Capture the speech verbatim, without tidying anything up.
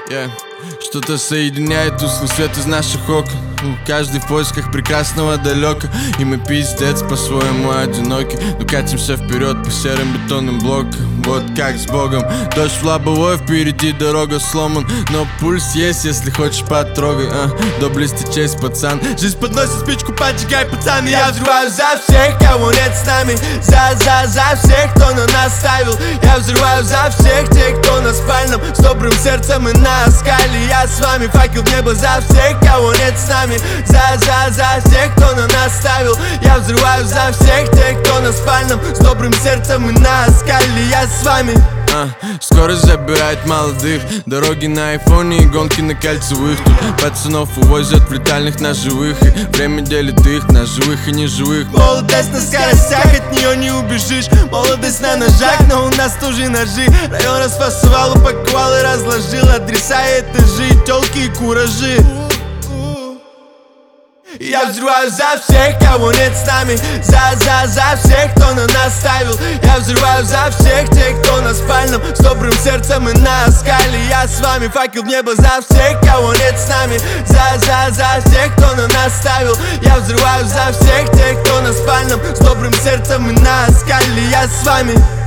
Yeah. Что-то соединяет тусклый свет из наших окон. Каждый в поисках прекрасного далека. И мы пиздец по-своему одиноки, но катимся вперед по серым бетонным блокам. Вот как с Богом. Дождь в лобовой, впереди дорога сломан, но пульс есть, если хочешь потрогай. а. Доблести честь, пацан. Жизнь подносит спичку, поджигай, пацан. И я взрываю за всех, кого нет с нами. За, за, за всех, кто на нас ставил. Я взрываю за всех тех, кто на спальном, с добрым сердцем и на скале. Я с вами, факел в небо за всех, кого нет с нами. За, за, за всех, кто на нас ставил. Я взрываю за всех тех, кто на спальном, с добрым сердцем и на скале. Я с вами. А, скорость забирает молодых, дороги на айфоне и гонки на кольцевых. Тут пацанов увозят в летальных на живых, и время делит их на живых и неживых. Молодость на скоростях, от нее не убежишь. Молодость на ножах, но у нас тоже ножи. Район расфасовал, упаковал и разложил адреса и этажи, тёлки и куражи. Я взрываю за всех, кого нет с нами. За, за, за всех, кто на нас ставил. Я взрываю за всех тех, кто на спальном, с добрым сердцем и на скале. Я с вами, факел в небо за всех, кого нет с нами. За, за, за всех, кто на нас ставил. Я взрываю за всех тех, кто на спальном, с добрым сердцем и на скале. Я с вами.